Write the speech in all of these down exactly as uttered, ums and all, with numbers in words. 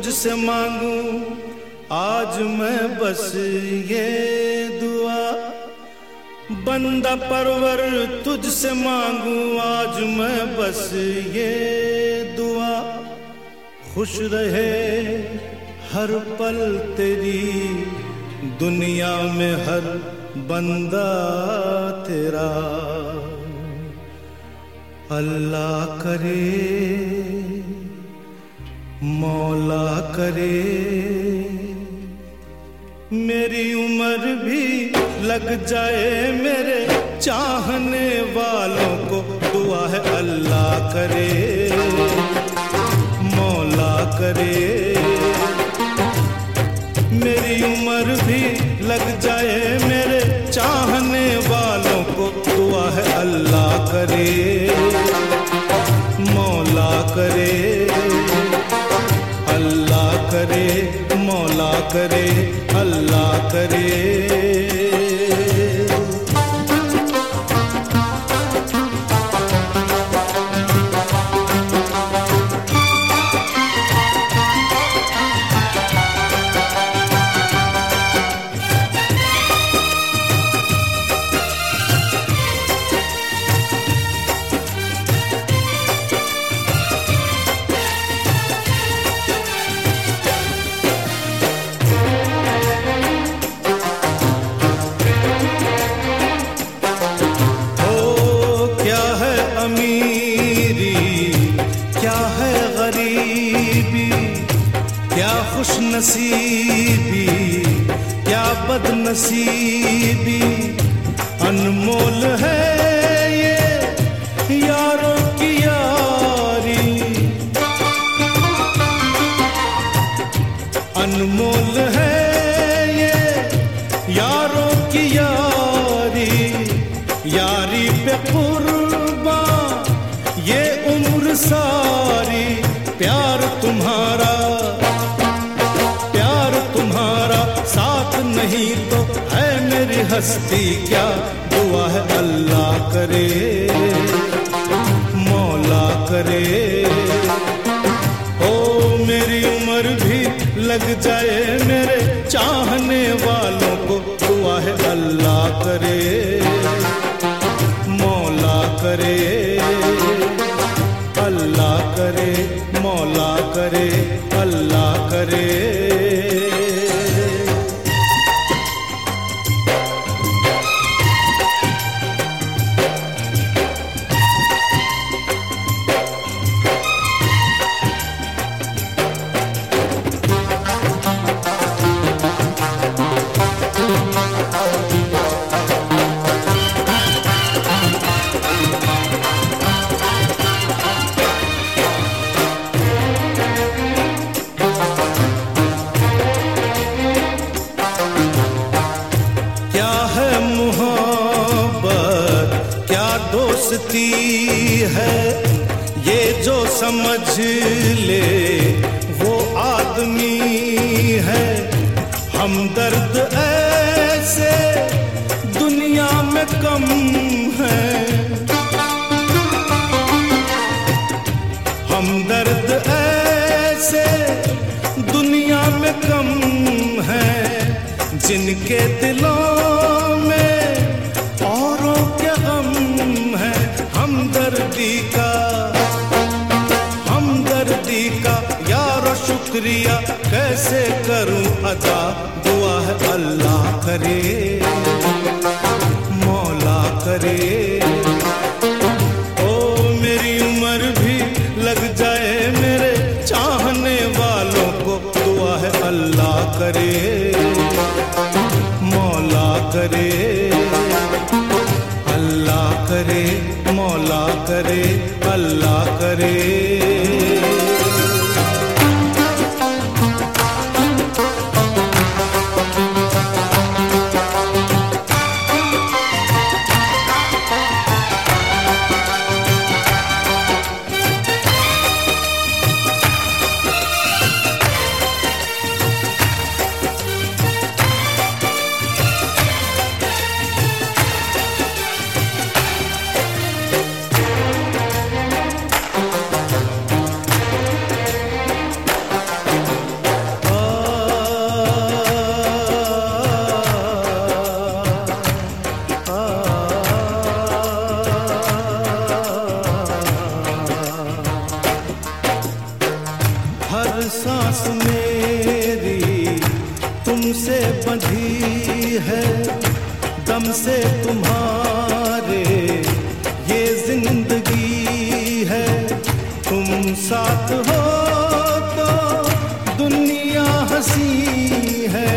तुझसे मांगूं आज मैं बस ये दुआ, बंदा परवर तुझसे मांगूं आज मैं बस ये दुआ, खुश रहे हर पल तेरी दुनिया में हर बंदा तेरा। अल्लाह करे मौला करे मेरी उम्र भी लग जाए मेरे चाहने वालों को दुआ है। अल्लाह करे मौला करे मेरी उम्र भी लग जाए मेरे चाहने वालों को दुआ है। अल्लाह करे मौला करे, अल्लाह करे मौला करे, अल्लाह करे। खुशनसीबी क्या बदनसीबी, अनमोल है ये यारों की यारी, अनमोल है ये यारों की यारी, यारी पे कुर्बान ये उम्र सारी। प्यार तुम्हारा नहीं तो है मेरी हस्ती क्या, दुआ है अल्लाह करे मौला करे। ओ मेरी उम्र भी लग जाए मेरे चाहने वालों को दुआ है। अल्लाह करे मौला करे, अल्लाह करे मौला करे, अल्लाह करे। दोस्ती है ये जो समझ ले वो आदमी है, हमदर्द ऐसे दुनिया में कम है, हमदर्द ऐसे दुनिया में कम है, जिनके दिलों में औरों के गम है। हमदर्दी का हमदर्दी का यारो शुक्रिया कैसे करूं अदा, दुआ है अल्लाह करे मौला करे। ओ मेरी उम्र भी लग जाए मेरे चाहने वालों को दुआ है। अल्लाह करे मौला करे, अल्लाह करे मौला करे, अल्लाह करे। तुमसे बंधी है दम से तुम्हारे ये जिंदगी है। तुम साथ हो तो दुनिया हंसी है,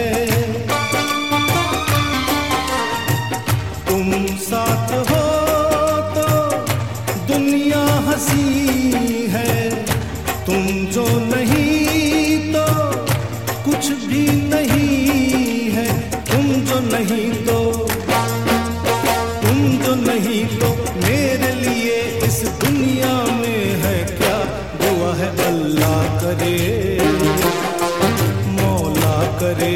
तुम साथ हो तो दुनिया हंसी है। तुम जो नहीं तो कुछ भी नहीं है, तुम जो नहीं तो तुम जो नहीं तो मेरे लिए इस दुनिया में है क्या। दुआ है अल्लाह करे मौला करे,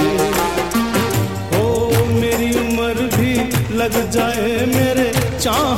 ओ मेरी उम्र भी लग जाए मेरे चाँद